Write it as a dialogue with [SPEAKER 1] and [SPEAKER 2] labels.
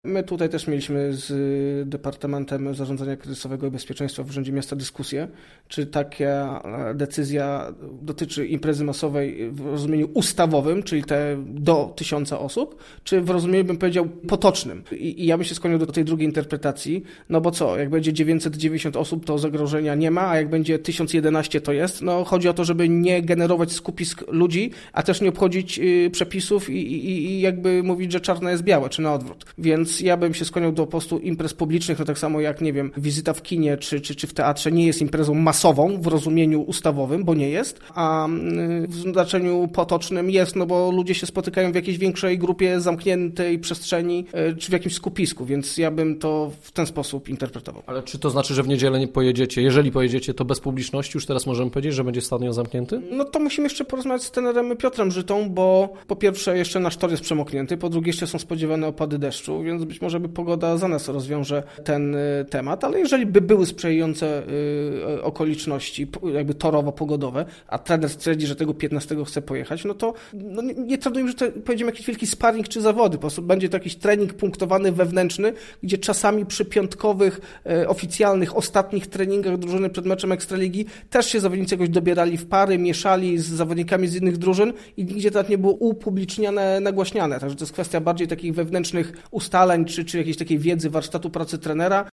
[SPEAKER 1] My tutaj też mieliśmy z Departamentem Zarządzania Kryzysowego i Bezpieczeństwa w Urzędzie Miasta dyskusję, czy taka decyzja dotyczy imprezy masowej w rozumieniu ustawowym, czyli te do 1000 osób, czy w rozumieniu, bym powiedział, potocznym. I ja bym się skłaniał do tej drugiej interpretacji, no bo co, jak będzie 990 osób, to zagrożenia nie ma, a jak będzie 1011, to jest. No chodzi o to, żeby nie generować skupisk ludzi, a też nie obchodzić przepisów i jakby mówić, że czarne jest białe, czy na odwrót. Więc ja bym się skłaniał do po prostu imprez publicznych, no tak samo jak, nie wiem, wizyta w kinie czy w teatrze nie jest imprezą masową w rozumieniu ustawowym, bo nie jest, a w znaczeniu potocznym jest, no bo ludzie się spotykają w jakiejś większej grupie, zamkniętej przestrzeni, czy w jakimś skupisku, więc ja bym to w ten sposób interpretował.
[SPEAKER 2] Ale czy to znaczy, że w niedzielę nie pojedziecie? Jeżeli pojedziecie, to bez publiczności? Już teraz możemy powiedzieć, że będzie stadion zamknięty?
[SPEAKER 1] No to musimy jeszcze porozmawiać z trenerem Piotrem Żytą, bo po pierwsze jeszcze nasz tor jest przemoknięty, po drugie jeszcze są spodziewane opady deszczu, więc być może by pogoda za nas rozwiąże ten temat, ale jeżeli by były sprzyjające okoliczności jakby torowo-pogodowe, a trener stwierdzi, że tego 15 chce pojechać, no to nie tradujmy, że to pojedziemy jakiś wielki sparring czy zawody, po prostu będzie to jakiś trening punktowany wewnętrzny, gdzie czasami przy piątkowych, oficjalnych, ostatnich treningach drużyny przed meczem Ekstraligi też się zawodnicy jakoś dobierali w pary, mieszali z zawodnikami z innych drużyn i nigdzie to nie było upubliczniane, nagłaśniane, także to jest kwestia bardziej takich wewnętrznych ustaleń czy jakiejś takiej wiedzy warsztatu pracy trenera.